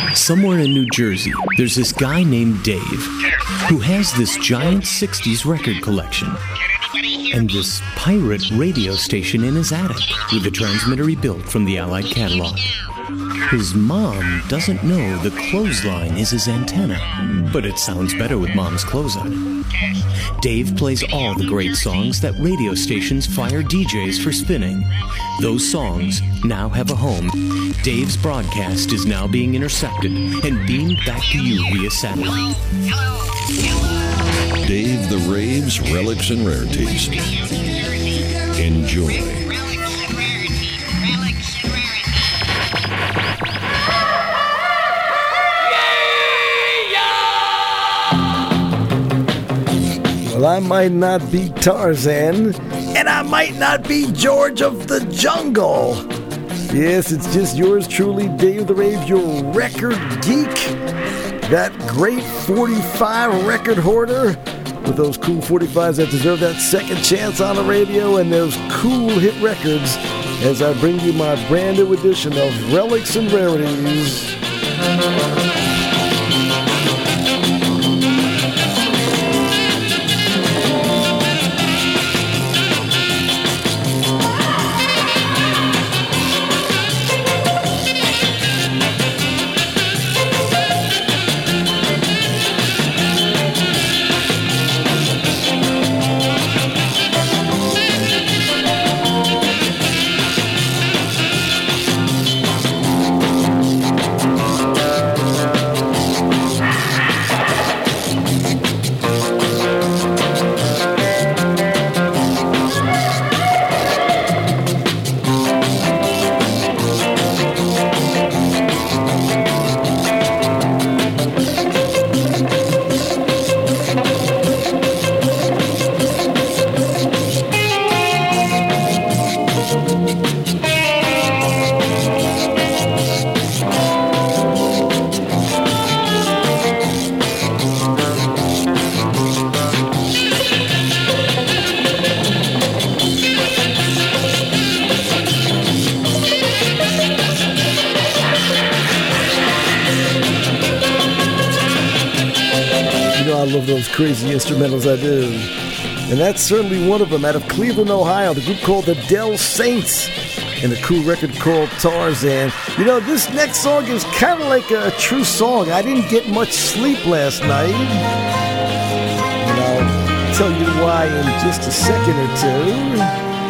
Somewhere in New Jersey, there's this guy named Dave who has this giant 60s record collection and this pirate radio station in his attic with a transmitter he built from the Allied catalog. His mom doesn't know the clothesline is his antenna, but it sounds better with Mom's clothes on. Dave plays all the great songs that radio stations fire DJs for spinning. Those songs now have a home. Dave's broadcast is now being intercepted and beamed back to you via satellite. Dave the Rave's Relics and Rarities. Enjoy. Well, I might not be Tarzan, and I might not be George of the Jungle. Yes, it's just yours truly, Dave the Rave, your record geek. That great 45 record hoarder with those cool 45s that deserve that second chance on the radio and those cool hit records as I bring you my brand new edition of Relics and Rarities. Those crazy instrumentals I do. And that's certainly one of them out of Cleveland, Ohio, the group called the Dell Saints and a cool record called Tarzan. You know, this next song is kind of like a true song. I didn't get much sleep last night. And I'll tell you why in just a second or two.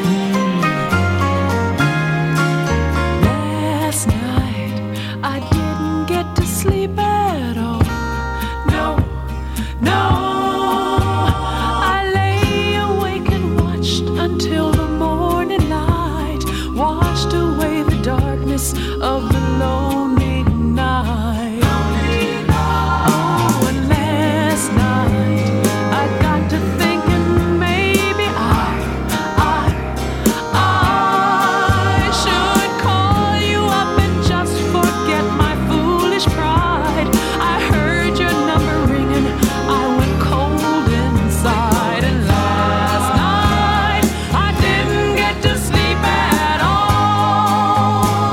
Last night I didn't get to sleep at all. No, I lay awake and watched until the morning light washed away the darkness of the lonely night. Oh, and last night I got to thinking maybe I should call you up and just forget my foolish pride. I heard your number ringing. I went cold inside, and last night I didn't get to sleep at all.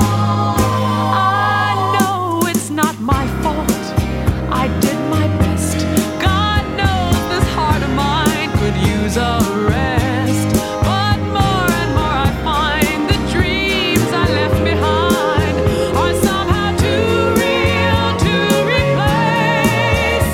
I know it's not my fault. I did my best. God knows this heart of mine could use a rest. But more and more I find the dreams I left behind are somehow too real to replace.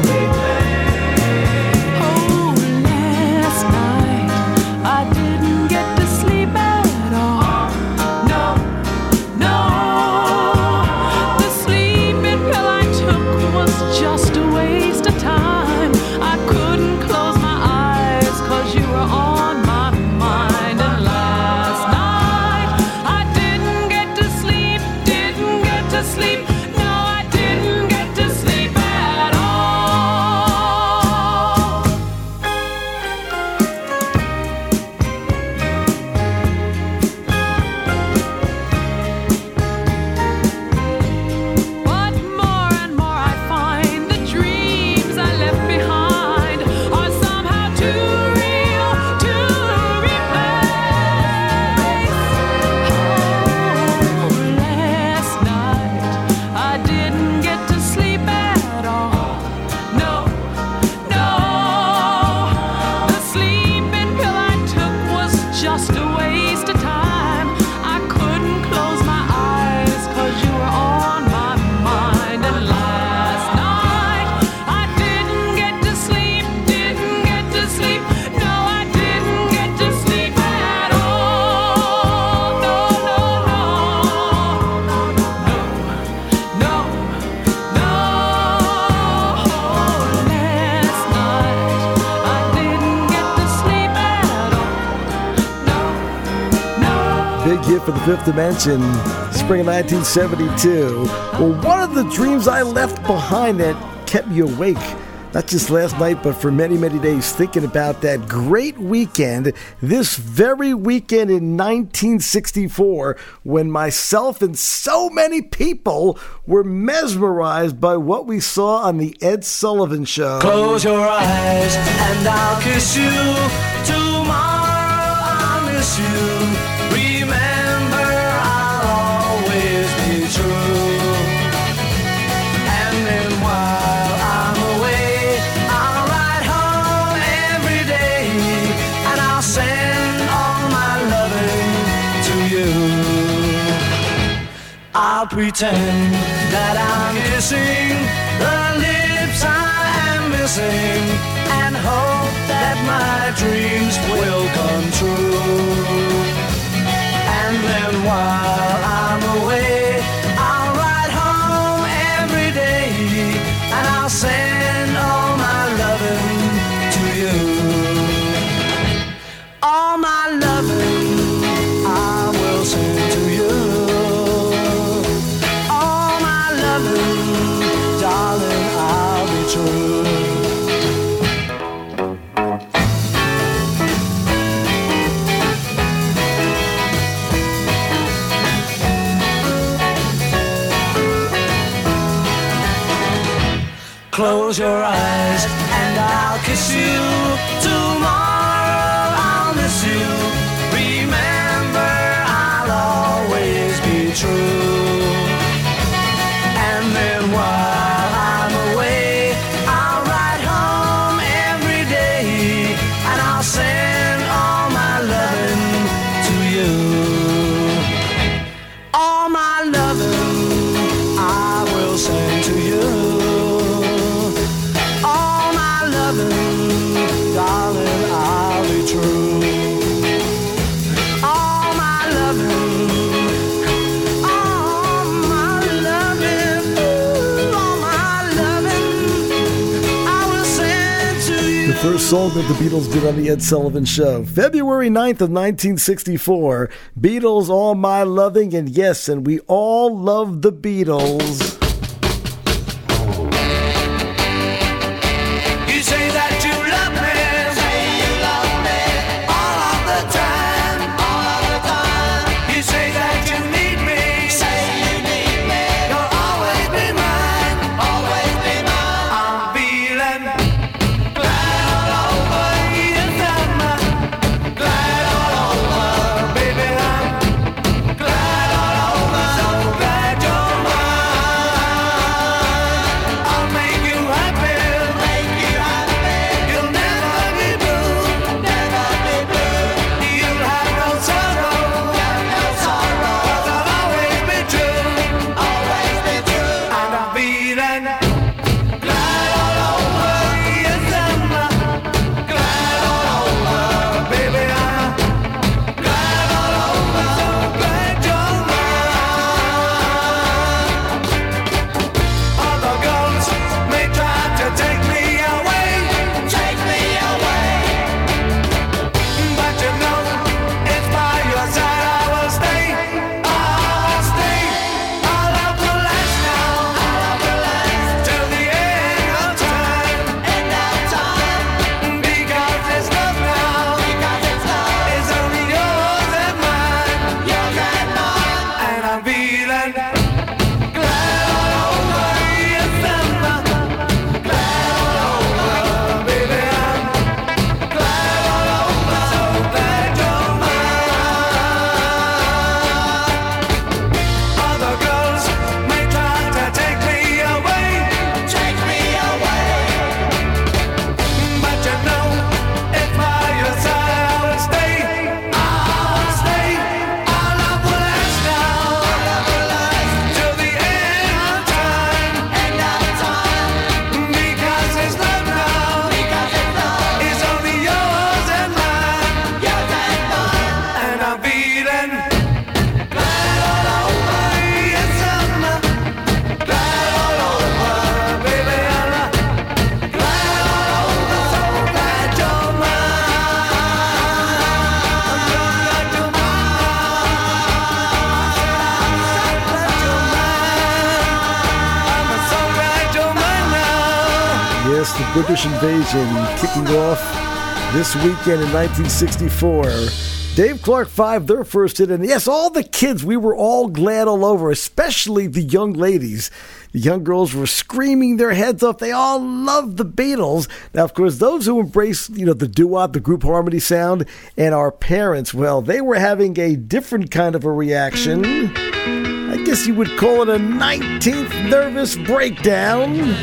Oh, last night I didn't get to sleep at all. No, the sleeping pill I took was just a waste of time. I couldn't close my eyes 'cause you were on my mind. And last night I didn't get to sleep. No, I didn't get to sleep at all. But more and more I find the dreams I left behind are somehow too real to replace. Oh, last night night for the Fifth Dimension, spring of 1972. Well, one of the dreams I left behind that kept me awake, not just last night, but for many, many days, thinking about that great weekend, this very weekend in 1964, when myself and so many people were mesmerized by what we saw on the Ed Sullivan Show. Close your eyes and I'll kiss you. Tomorrow I'll miss you. Remember, I'll always be true. And then while I'm away, I'll ride home every day, and I'll send all my loving to you. I'll pretend that I'm kissing the lips I am missing, and hope that my dreams will come true. And then while I'm away, I'll ride home every day, and I'll send all my loving to you. All my loving I will send to you. All my loving, darling, I'll be true. Close your eyes and I'll kiss you. Tomorrow I'll miss you. Remember, I'll always be true. And then while I'm away, I'll ride home every day, and I'll send all my loving to you. All my loving I will send to you. Darling, I'll be true. All my loving, all my loving, ooh, all my loving, I will send to you. The first song that the Beatles did on the Ed Sullivan Show. February 9th of 1964. Beatles, All My Loving, and yes, and we all love the Beatles. yes, the British invasion kicking off this weekend in 1964. Dave Clark 5, their first hit, and yes, all the kids, we were all glad all over, especially the young ladies. The young girls were screaming their heads off. They all loved the Beatles. Now, of course, those who embrace, the doo-wop, the group harmony sound, and our parents, well, they were having a different kind of a reaction. I guess you would call it a 19th nervous breakdown.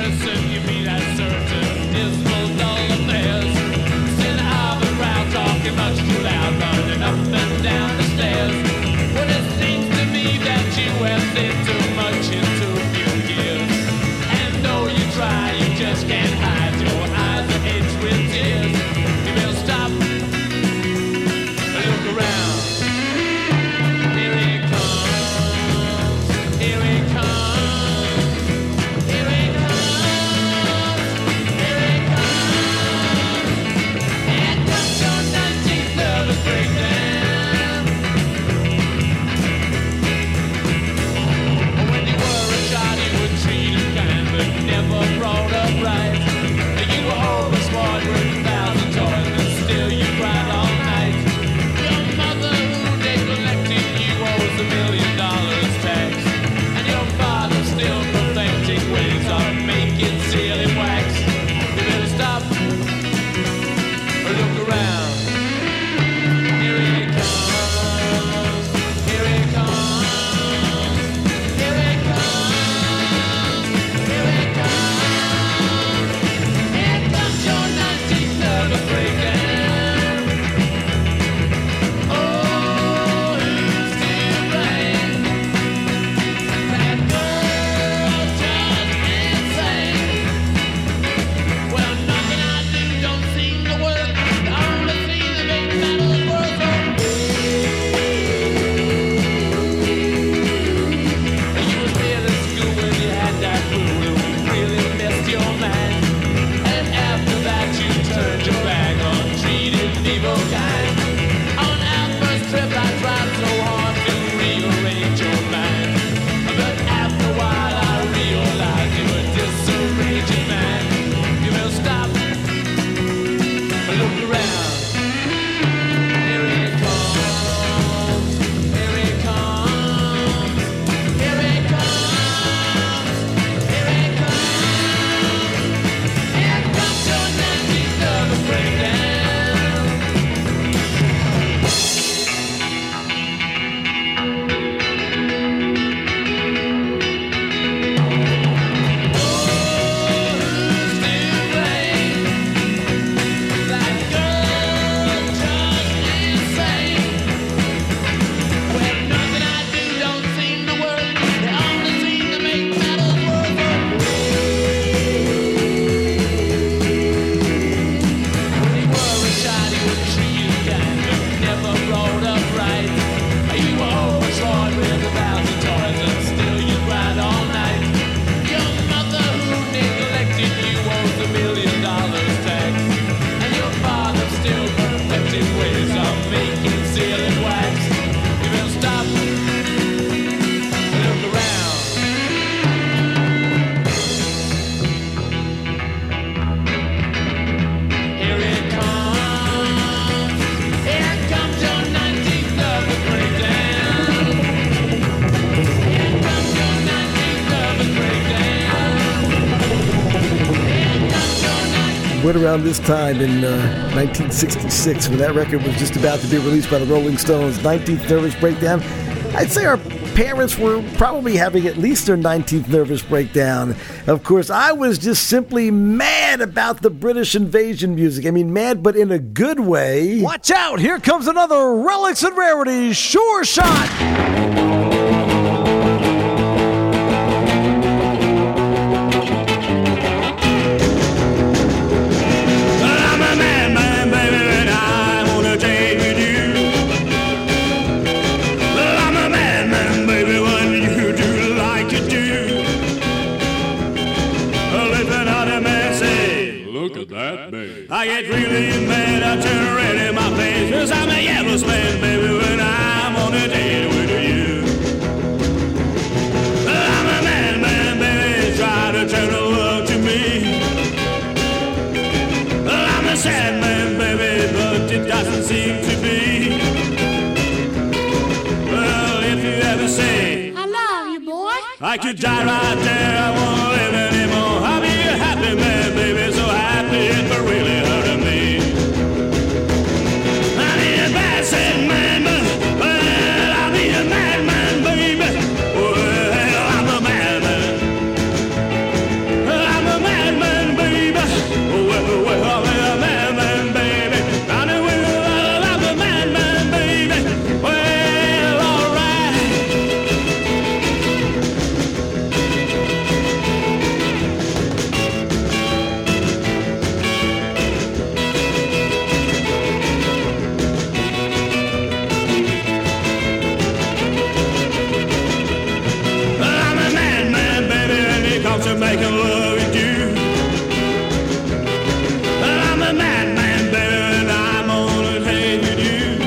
Around this time in 1966, when that record was just about to be released by the Rolling Stones, 19th Nervous Breakdown, I'd say our parents were probably having at least their 19th nervous breakdown. Of course, I was just simply mad about the British invasion music. I mean, mad, but in a good way. Watch out! Here comes another Relics and Rarities Sure Shot! I get really mad, I turn red in my face, 'cause I'm a yellow man, baby, when I'm on a date with you. I'm a man, baby, try to turn the world to me. like to die right there. I won't live anymore. I'll be a happy man, baby, so happy it will really hurt me. I need a bad sad man, well, I'll be a madman, baby. Well, I'm a madman. I'm a madman, baby. Well, I'm a madman, baby. I'm a madman, baby. Well, all right. I'm a madman, baby, and it comes to making love with you. I'm a madman, baby, and I'm gonna take with you.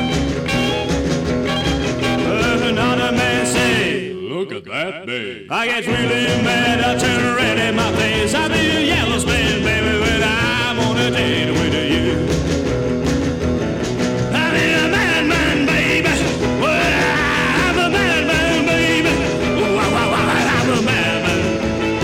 Another man say, look at that, babe. I get really mad, I turn red in my face. I'll be a yellow man, baby, when I'm on a date with you. I'm a madman, baby. Well, I'm a madman, baby. I'm a madman.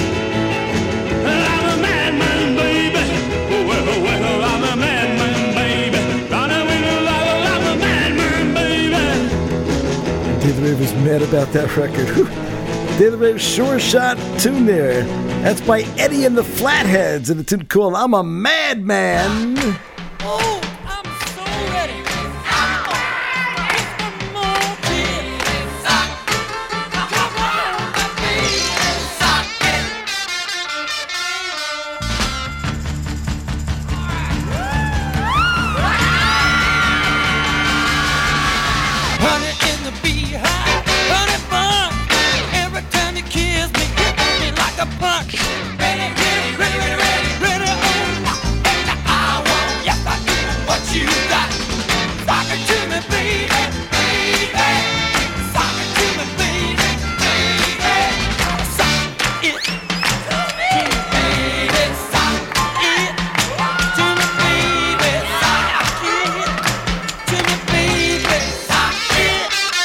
I'm a madman, baby. Well, I'm a madman, baby. I'm a madman, baby. Dave the Rave was mad about that record. Dave the Rave Sure Shot tune there. That's by Eddie and the Flatheads, and a tune called I'm a Madman. Oh, I'm so ready. Just one more kiss. Come on, baby. Honey in the beehive, honey fun. Every time you kiss me, hit me like a punch. Ready, ready, ready, ready, ready, ready. Oh, and I want, yes I do. What you got? Talk it to me, baby, baby. Talk it to me, baby, baby. Talk it to me, baby. Talk it to me, baby. Talk it to me, baby. Talk it.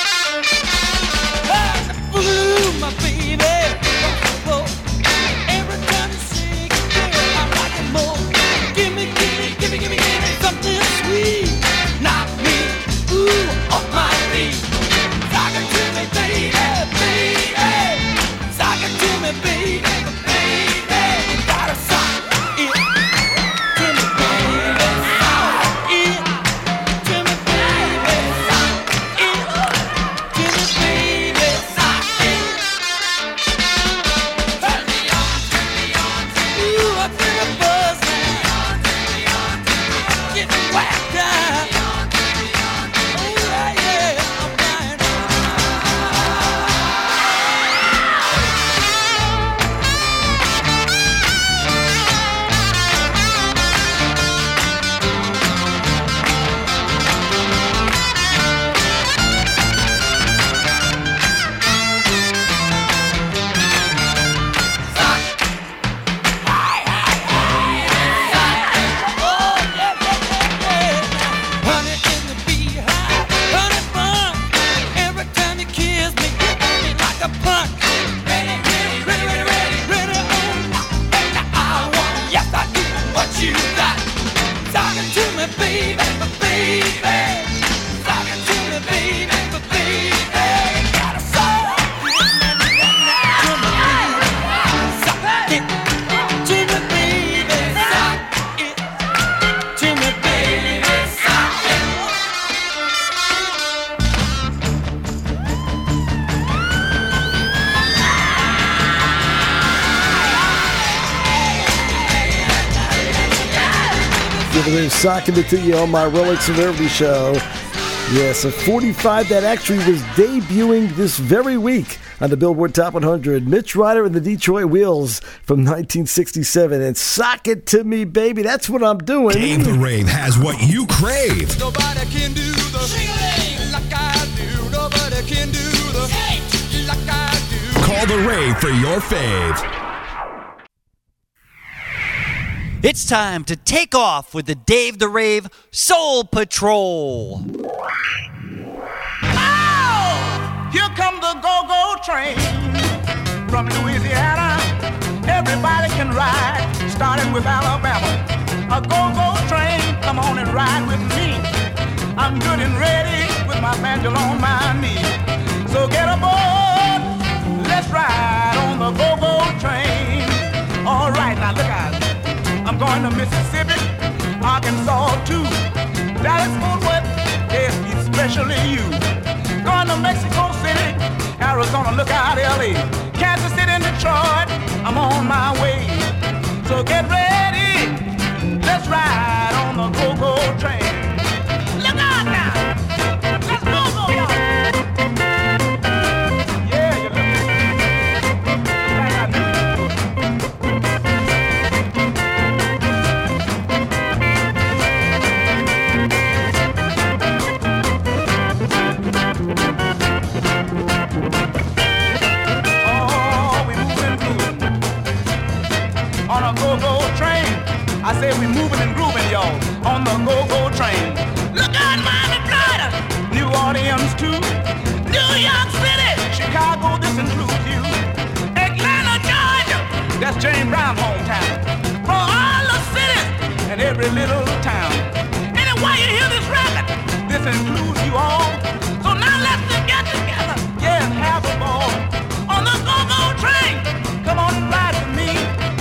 Ooh, my baby. Whoa, whoa. Every time you shake it, girl, I like it more. Give me, give me, give me, give me, give me something sweet. Knock me, ooh, off my feet. Talk it to me, baby, baby. Talk it to me, baby, baby. You gotta sock it to me, baby. Sock it to me, baby. Sock it to me, baby. Sock it. Turn me on. Ooh, I feel a buzz now. Getting whacked out. Oh, yeah, I'm dying. Honey in the beehive, honey fun. Every time you kiss me, hit me like a punch. Ready, ready, ready, ready, ready, ready. Oh, and I want, yes I do. What you got? Talking to me, baby, baby. Talking to me, baby, baby. Gotta sock it to me, baby. Sock it to me, baby. Sock it to me, baby. Sock it. Dave the Rave socking it to you on my Relics and Rarity show. Yes, a 45 that actually was debuting this very week on the Billboard Top 100. Mitch Ryder and the Detroit Wheels from 1967. And sock it to me, baby. That's what I'm doing. Dave the Rave has what you crave. Nobody can do the shingling like I do. Nobody can do the like I do. Call the Rave for your fave. It's time to take off with the Dave the Rave Soul Patrol. Oh, here come the go-go train. From Louisiana, everybody can ride, starting with Alabama. A go-go train, come on and ride with me. I'm good and ready with my banjo on my knee. So get aboard, let's ride on the go-go train. All right, now look out. I'm going to Mississippi, Arkansas too. Dallas, Fort Worth, yes, especially you. Going to Mexico City, Arizona, look out, LA. Kansas City and Detroit, I'm on my way. So get ready, let's ride on the go-go train. Look out now, let's go, y'all. Yeah, you look on a go-go train. I say we moving and grooving, y'all, on the go-go train. Look out, Miami, Florida, New Orleans too, New York City, Chicago, this includes you. Atlanta, Georgia, that's James Brown's hometown. For all the cities and every little town. Anyway, you hear this record, this includes you all. So now let's get together, yes, have a ball on the go-go train. Come on and ride with me.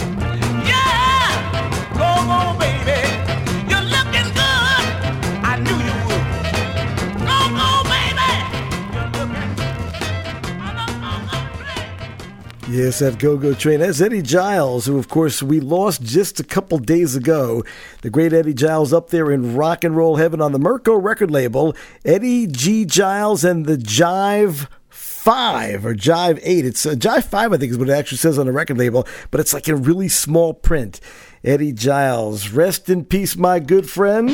Go, baby, you're looking good. I knew you would. Go, baby, you're looking on the go-go train. Yes, that go-go train. That's Eddie Giles, who, of course, we lost just a couple days ago. The great Eddie Giles up there in rock and roll heaven on the Mirko record label. Eddie G. Giles and the Jive 5 or Jive 8. It's Jive 5, I think, is what it actually says on the record label, but it's like in really small print. Eddie Giles, rest in peace, my good friend.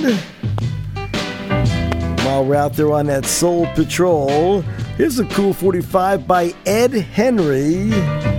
While we're out there on that Soul Patrol, here's a cool 45 by Ed Henry.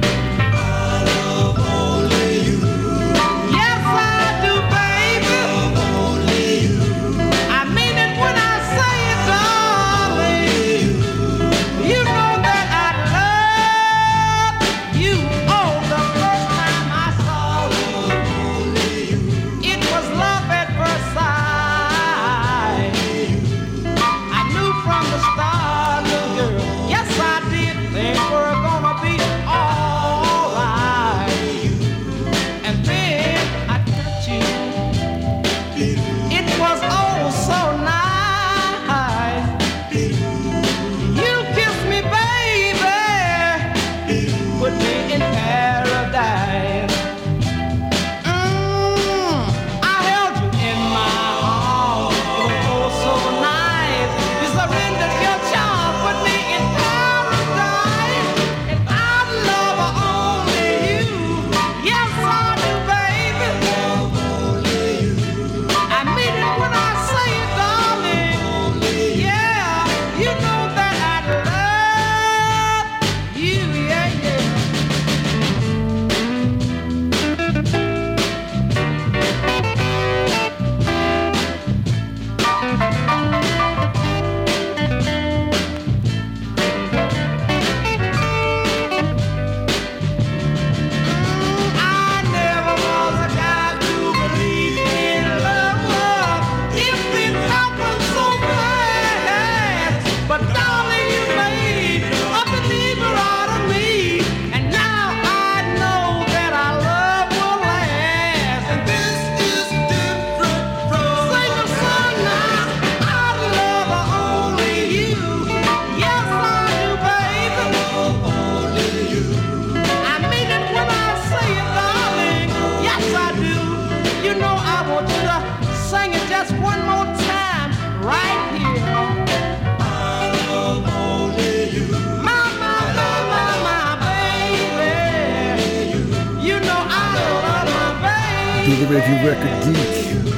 The Review Record Geek.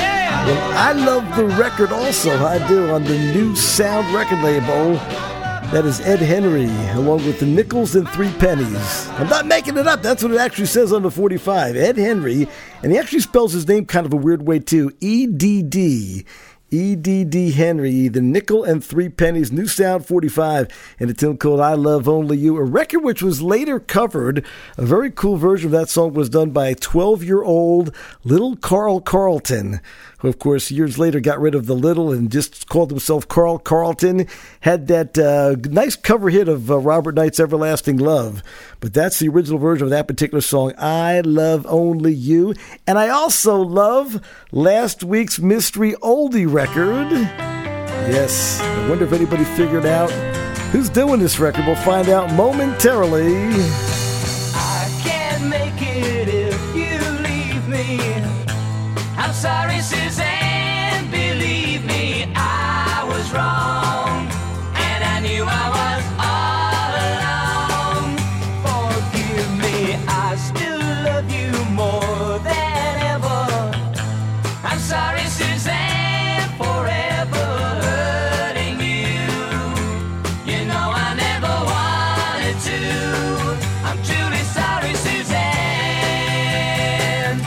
Well, I love the record also. I do, on the New Sound record label. That is Ed Henry, along with the Nickels and Three Pennies. I'm not making it up. That's what it actually says on the 45. Ed Henry, and he actually spells his name kind of a weird way too. EDD. E.D.D. Henry, the Nickel and Three Pennies, New Sound 45, and a tune called I Love Only You, a record which was later covered. A very cool version of that song was done by a 12-year-old little Carl Carlton, who, of course, years later got rid of the little and just called himself Carl Carlton. Had that nice cover hit of Robert Knight's Everlasting Love. But that's the original version of that particular song, I Love Only You. And I also love last week's Mystery Oldie record. Yes, I wonder if anybody figured out who's doing this record. We'll find out momentarily. I can't make it if you leave me. I'm sorry, Suzanne, believe me, I was wrong, and I knew I was all alone. Forgive me, I still love you more than ever. I'm sorry, Suzanne, forever hurting you. You know I never wanted to. I'm truly sorry, Suzanne.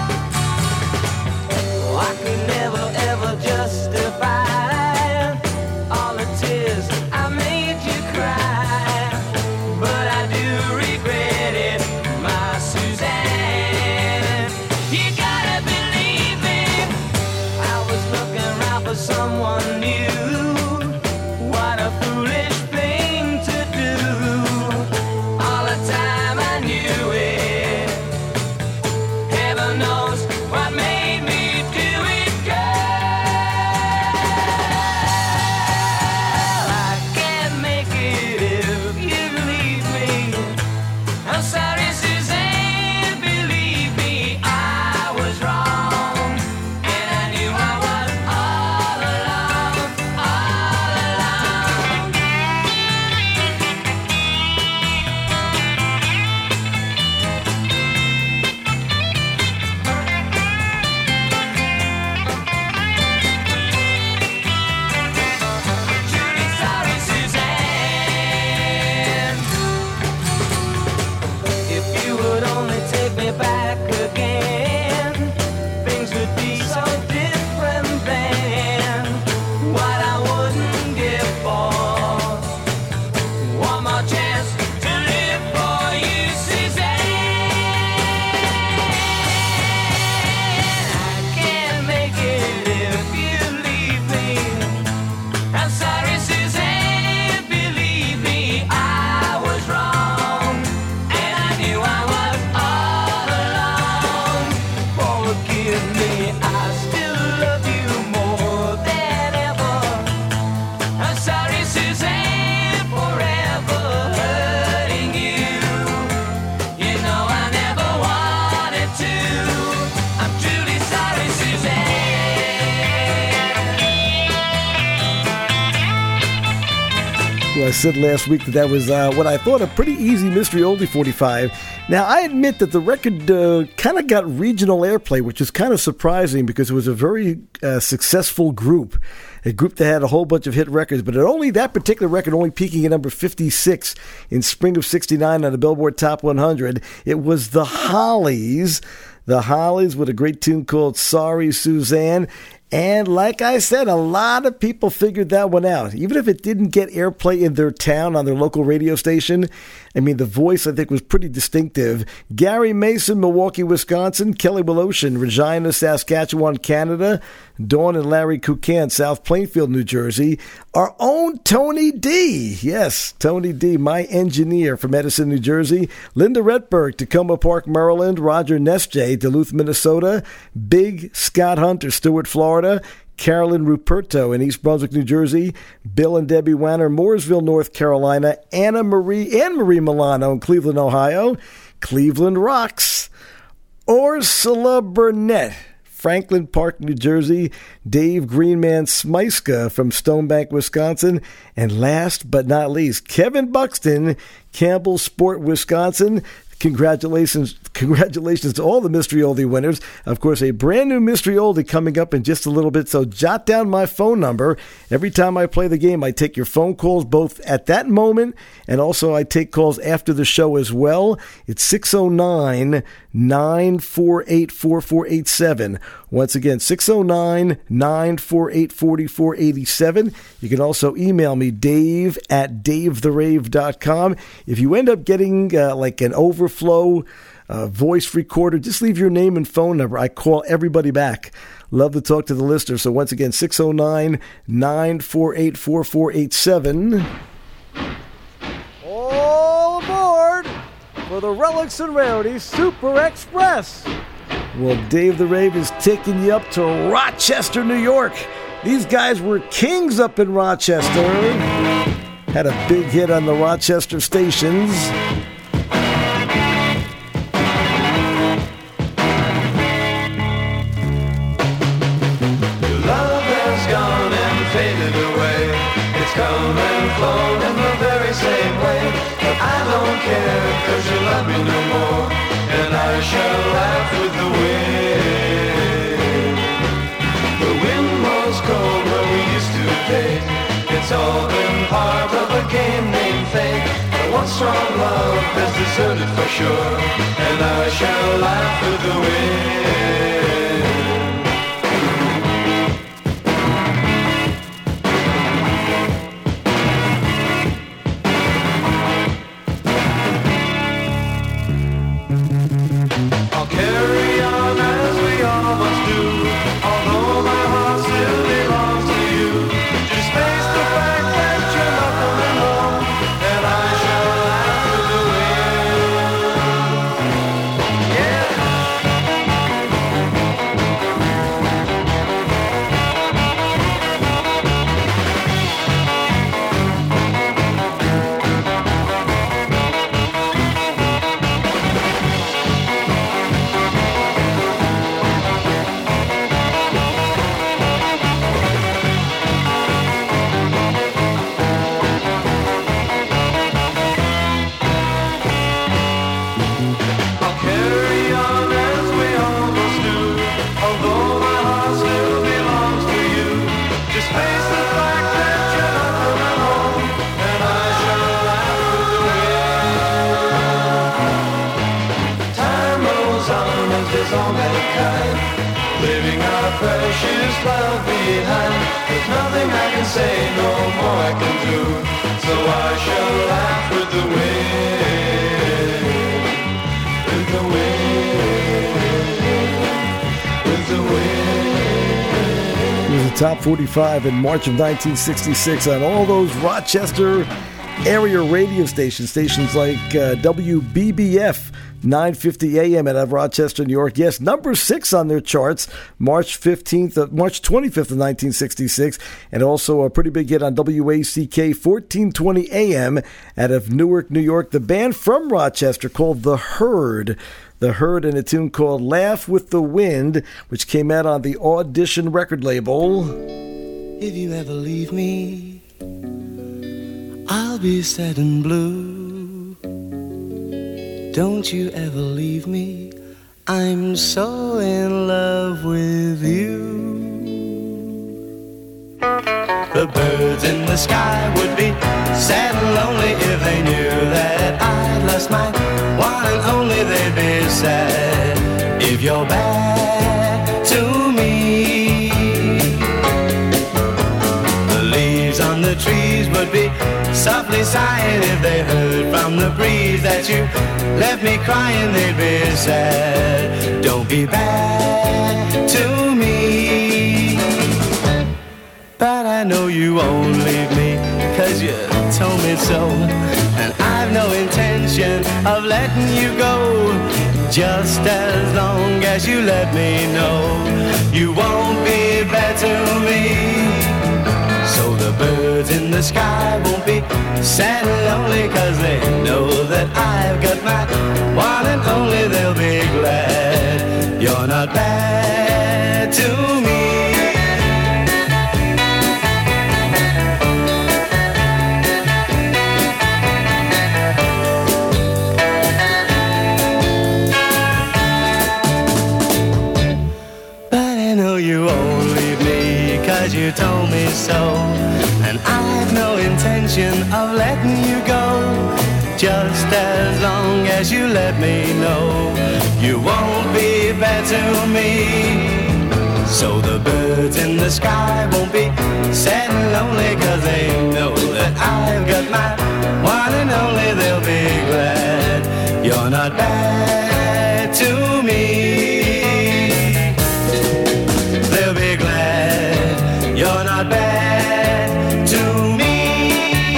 I could never ever justify all the tears I made you cry, but I do regret it, my Suzanne. You gotta believe me, I was looking around for someone new. What a foolish thing to do. All the time I knew it. Heaven knows what made me do it, girl. I can't make it if you leave me. I'm sorry, Suzanne, believe me, I was wrong, and I knew I was all alone, all alone. Truly sorry, Suzanne. If you would only take me back again, things would be so different then. What I wouldn't give for one more chance to live for you, Suzanne. I can't make it if you leave me. I'm sorry, Suzanne, believe me, I was wrong, and I knew I was all alone. Forgive me, I still love you more than ever. I'm sorry, Suzanne, forever hurting you. You know I never wanted to. I'm truly sorry, Suzanne. Well, I said last week that was what I thought a pretty easy Mystery Oldie 45. Now, I admit that the record kind of got regional airplay, which is kind of surprising because it was a very successful group. A group that had a whole bunch of hit records, but that particular record only peaking at number 56 in spring of 69 on the Billboard Top 100. It was the Hollies. The Hollies with a great tune called Sorry, Suzanne. And like I said, a lot of people figured that one out. Even if it didn't get airplay in their town on their local radio station, I mean, the voice, I think, was pretty distinctive. Gary Mason, Milwaukee, Wisconsin. Kelly Woloshin, Regina, Saskatchewan, Canada. Dawn and Larry Kukan, South Plainfield, New Jersey. Our own Tony D. Yes, Tony D, my engineer from Edison, New Jersey. Linda Retberg, Tacoma Park, Maryland. Roger Nesjay, Duluth, Minnesota. Big Scott Hunter, Stewart, Florida. Carolyn Ruperto in East Brunswick, New Jersey. Bill and Debbie Wanner, Mooresville, North Carolina. Anne Marie Milano in Cleveland, Ohio. Cleveland rocks. Ursula Burnett, Franklin Park, New Jersey. Dave Greenman Smyska from Stonebank, Wisconsin. And last but not least, Kevin Buxton, Campbell Sport, Wisconsin. Congratulations Congratulations to all the Mystery Oldie winners. Of course, a brand new Mystery Oldie coming up in just a little bit, so jot down my phone number. Every time I play the game, I take your phone calls both at that moment and also I take calls after the show as well. It's 609-948-4487. Once again, 609-948-4487. You can also email me, dave@davetherave.com. If you end up getting like an overflow voice recorder, just leave your name and phone number. I call everybody back. Love to talk to the listeners. So once again, 609-948-4487. All aboard for the Relics and Rarities Super Express. Well, Dave the Rave is taking you up to Rochester, New York. These guys were kings up in Rochester. Had a big hit on the Rochester stations. Love has gone and faded away. It's come and flown in the very same way. But I don't care, 'cause you love me no more. And I shall laugh with the wind. The wind was cold where we used to date. It's all been part of a game named fate. But one strong love has deserted for sure. And I shall laugh with the wind. Living our precious love behind. There's nothing I can say, no more I can do. So I shall laugh with the wind. With the wind. With the wind. It was a top 45 in March of 1966 on all those Rochester area radio stations like WBBF 950 AM out of Rochester, New York. Yes, number 6 on their charts, March 25th of 1966, and also a pretty big hit on WACK 1420 AM out of Newark, New York. The band from Rochester called The Herd. The Herd in a tune called Laugh with the Wind, which came out on the Audition record label. If you ever leave me, I'll be sad and blue. Don't you ever leave me, I'm so in love with you. The birds in the sky would be sad and lonely if they knew that I'd lost my one and only. They'd be sad if you're bad to me. The leaves on the trees would be softly sighing if they heard from the breeze that you left me crying. They'd be sad. Don't be bad to me. But I know you won't leave me, 'cause you told me so. And I've no intention of letting you go, just as long as you let me know you won't be bad to me. So the birds in the sky won't be sad and lonely, 'cause they know that I've got my one and only. They'll be glad you're not bad to me. so. And I've no intention of letting you go, just as long as you let me know you won't be bad to me. So the birds in the sky won't be sad and lonely, 'cause they know that I've got my one and only. They'll be glad you're not bad to me. They'll be glad you're not bad to me.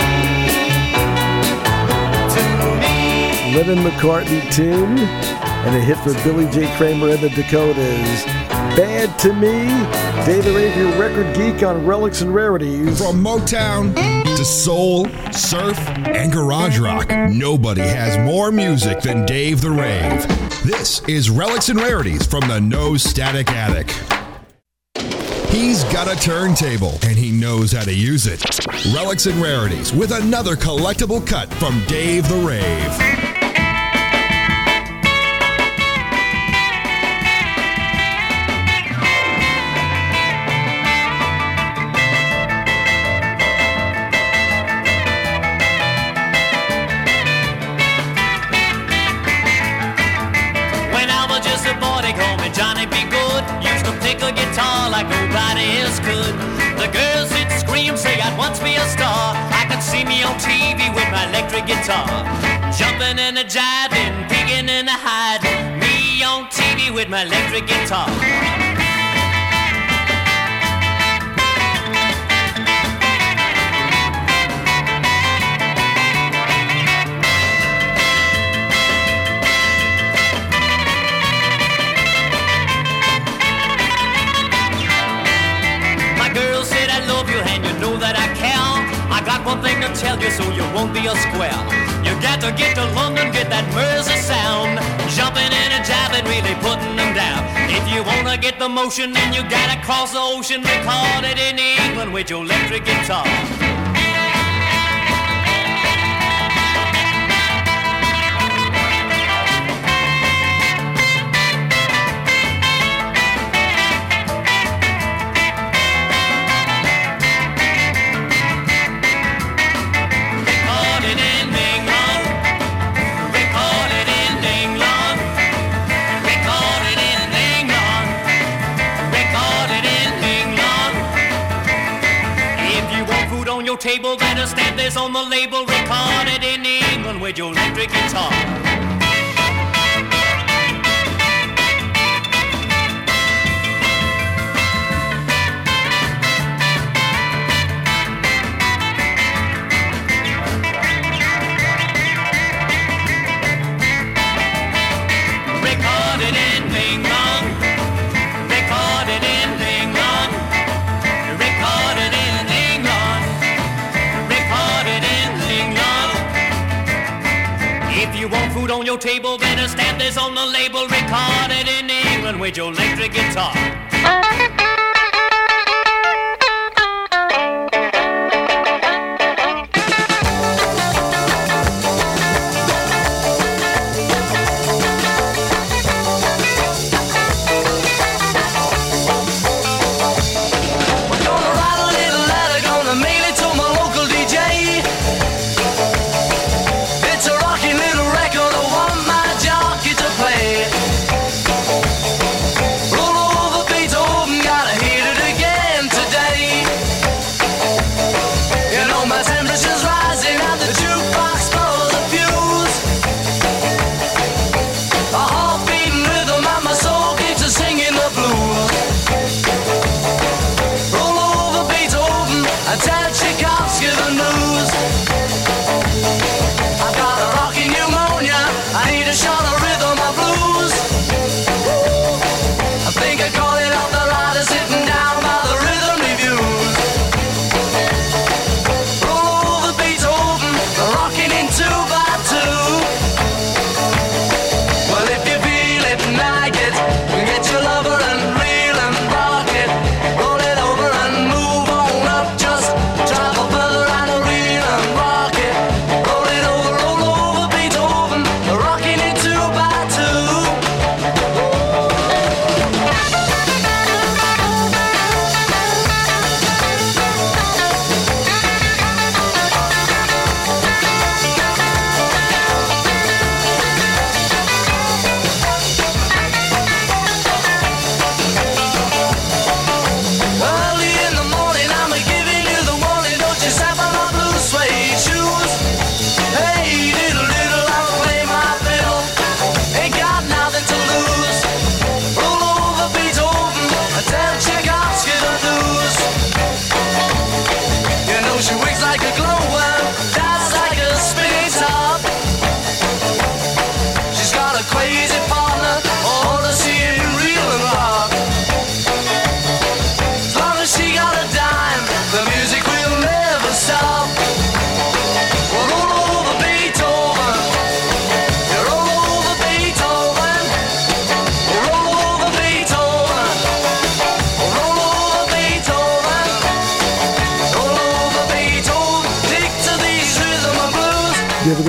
Lennon McCartney tune, and a hit for Billy J. Kramer and the Dakotas. Bad to Me. Dave the Rave, your record geek on Relics and Rarities. From Motown to soul, surf, and garage rock, nobody has more music than Dave the Rave. This is Relics and Rarities from the No Static Attic. He's got a turntable, and he knows how to use it. Relics and Rarities with another collectible cut from Dave the Rave. Johnny B. Good used to pick a guitar like nobody else could. The girls that scream say I'd once be a star. I could see me on TV with my electric guitar, jumping and a jiving, peeking and a hiding. Me on TV with my electric guitar. I got one thing to tell you so you won't be a square. You got to get to London, get that Mersey sound, jumping and a jiving, really putting them down. If you wanna get the motion, then you gotta cross the ocean, record it in England with your electric guitar. Table, better stamp this on the label, recorded in England with your electric guitar. Recorded in England, recorded in England, recorded in England. If you want food on your table, better stamp this on the label, recorded in England with your electric guitar. Roll over Beethoven, got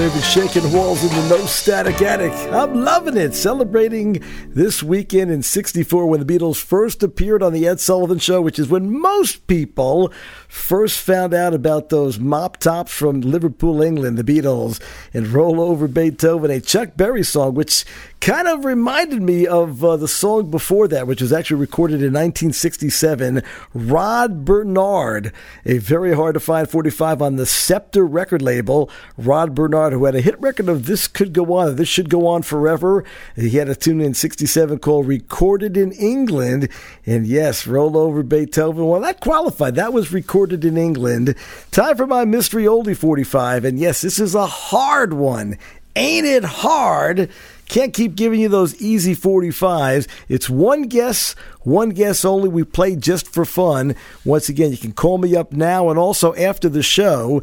Rave is shaking walls in the No Static Attic. I'm loving it. Celebrating this weekend in '64 when the Beatles first appeared on the Ed Sullivan Show, which is when most people first found out about those mop tops from Liverpool, England, the Beatles, and Roll Over Beethoven, a Chuck Berry song, which kind of reminded me of the song before that, which was actually recorded in 1967. Rod Bernard, a very hard to find 45 on the Scepter record label. Rod Bernard, who had a hit record of This Could Go On, This Should Go On Forever. He had a tune in '67 called Recorded in England. And yes, Roll Over Beethoven. Well, that qualified. That was recorded in England. Time for my Mystery Oldie 45. And yes, this is a hard one. Ain't it hard? Can't keep giving you those easy 45s. It's one guess only. We play just for fun. Once again, you can call me up now and also after the show,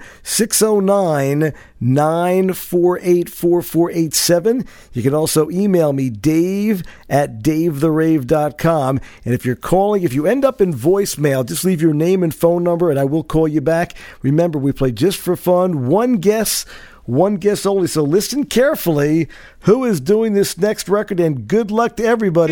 609-948-4487. You can also email me, dave@davetherave.com. And if you're calling, if you end up in voicemail, just leave your name and phone number and I will call you back. Remember, we play just for fun. One guess only, so listen carefully. Who is doing this next record, and good luck to everybody.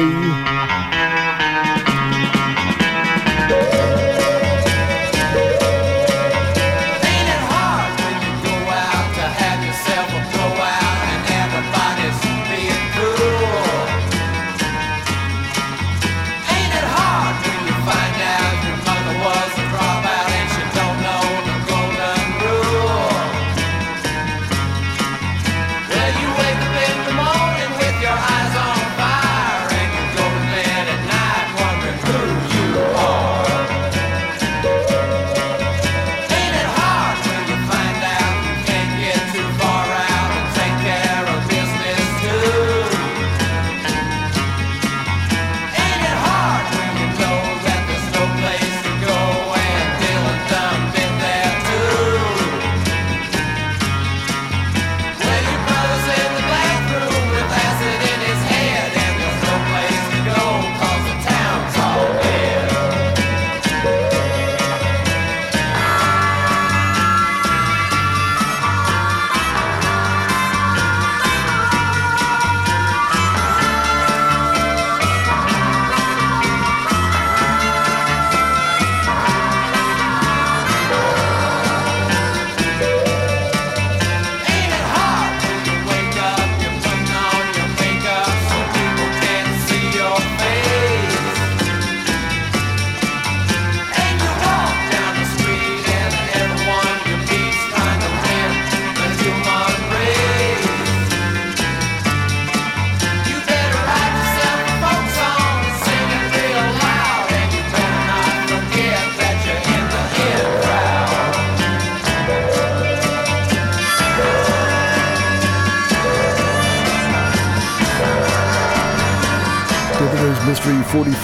Mystery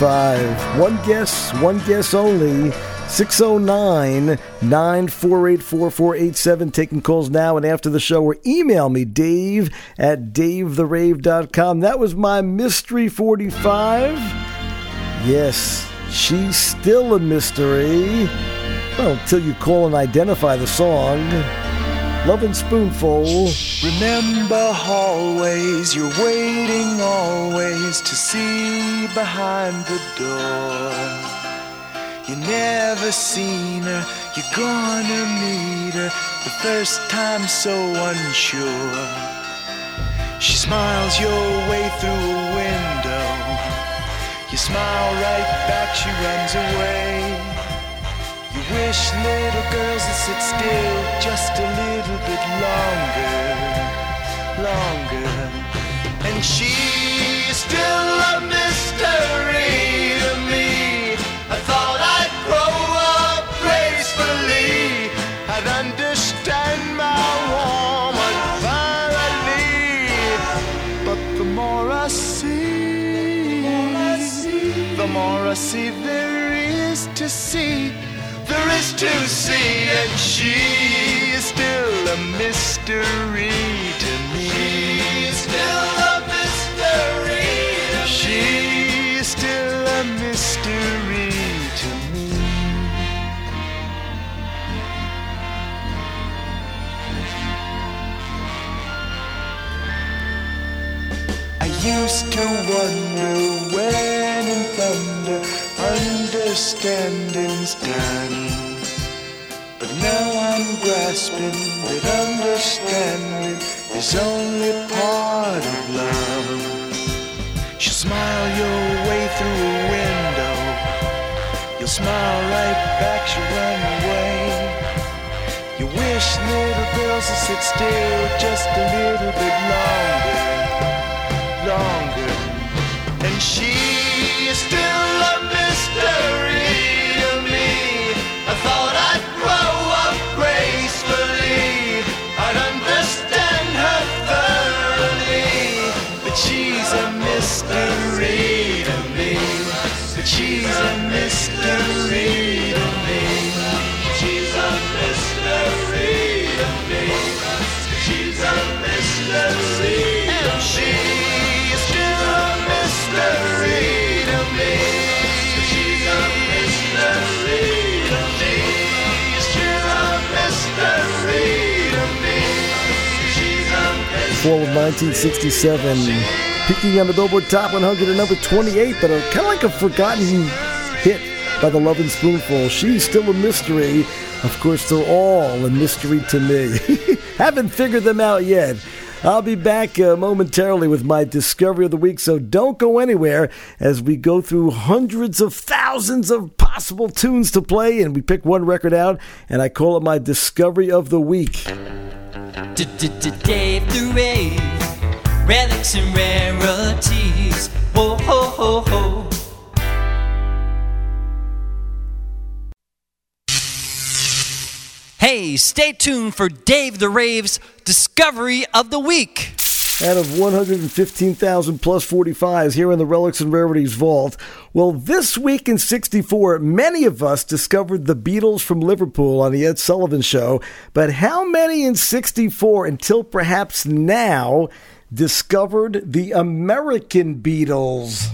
45. One guess only. 609-948-4487. Taking calls now and after the show, or email me, dave@davetherave.com. That was my Mystery 45. Yes, she's still a mystery. Well, until you call and identify the song. Lovin' Spoonful. Remember hallways, you're waiting always to see behind the door. You never seen her, you're gonna meet her the first time so unsure. She smiles your way through a window. You smile right back, she runs away. You wish little girls would sit still just a little bit longer. And she's still a mystery to me. I thought I'd grow up gracefully. I'd understand my woman finally. But the more I see, the more I see there is to see. There is to see, and she is still a mystery to me. She's still a mystery to me. She's still a mystery to me. to wonder when in thunder understanding's done. But now I'm grasping that understanding is only part of love. She'll smile your way through a window. You'll smile right back, she'll run away. You wish little girls would sit still just a little bit longer. And she is still a mystery to me. I thought I'd grow up gracefully, I'd understand her thoroughly. But she's a mystery to me. But she's a mystery to me. She's a mystery to me. She's a mystery. And she's still a mystery to me. She's a mystery to me. She's still a mystery to me. She's a mystery. Fall of 1967, peaking on the Billboard Top 100 at number 28, but kind of like a forgotten hit by the Lovin' Spoonful. She's still a mystery. Of course, they're all a mystery to me. Haven't figured them out yet. I'll be back momentarily with my Discovery of the Week, so don't go anywhere as we go through hundreds of thousands of possible tunes to play, and we pick one record out, and I call it my Discovery of the Week. Dave the Rave, relics and rarities. Whoa, ho, ho, ho. Hey, stay tuned for Dave the Rave's Discovery of the Week. Out of 115,000 plus 45s here in the Relics and Rarities Vault. Well, this week in 64, many of us discovered the Beatles from Liverpool on the Ed Sullivan Show. But how many in 64, until perhaps now, discovered the American Beatles?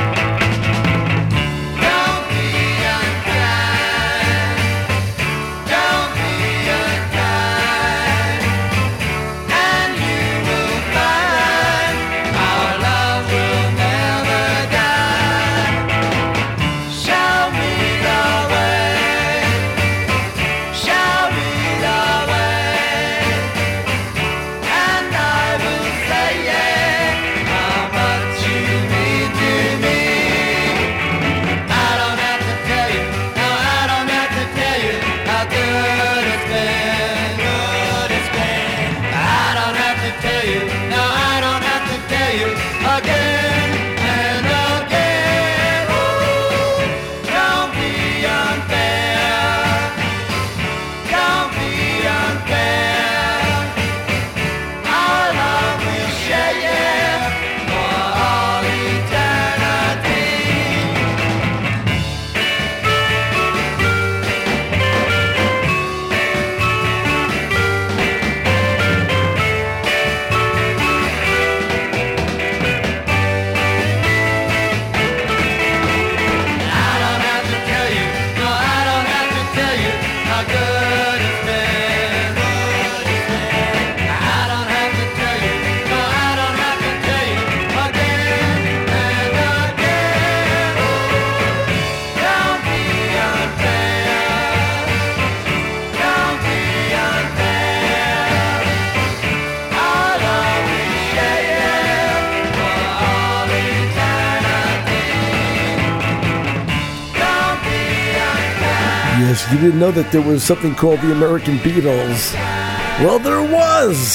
Yes, you didn't know that there was something called the American Beatles. Well, there was!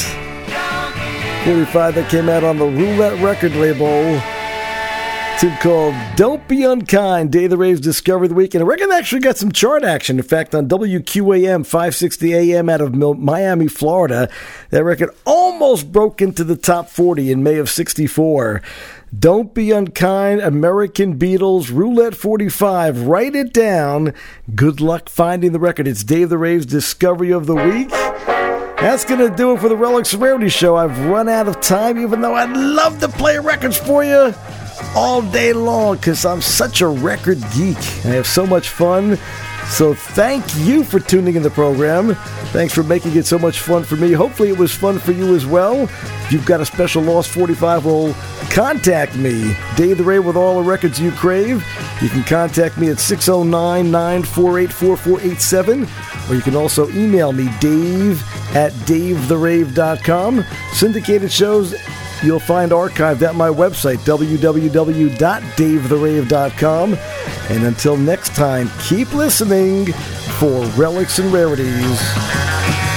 45 that came out on the Roulette record label. Tune called Don't Be Unkind, Dave the Rave's Discovery of the Week. And a record that actually got some chart action. In fact, on WQAM 560 AM out of Miami, Florida, that record almost broke into the top 40 in May of 64. Don't Be Unkind, American Beatles, Roulette 45. Write it down. Good luck finding the record. It's Dave the Rave's Discovery of the Week. That's going to do it for the Relics and Rarities Show. I've run out of time, even though I'd love to play records for you all day long because I'm such a record geek. I have so much fun. So thank you for tuning in the program. Thanks for making it so much fun for me. Hopefully it was fun for you as well. If you've got a special Lost 45, well, contact me, Dave the Rave, with all the records you crave. You can contact me at 609-948-4487, or you can also email me, dave@davetherave.com. Syndicated shows you'll find archived at my website, www.davetherave.com. And until next time, keep listening for Relics and Rarities.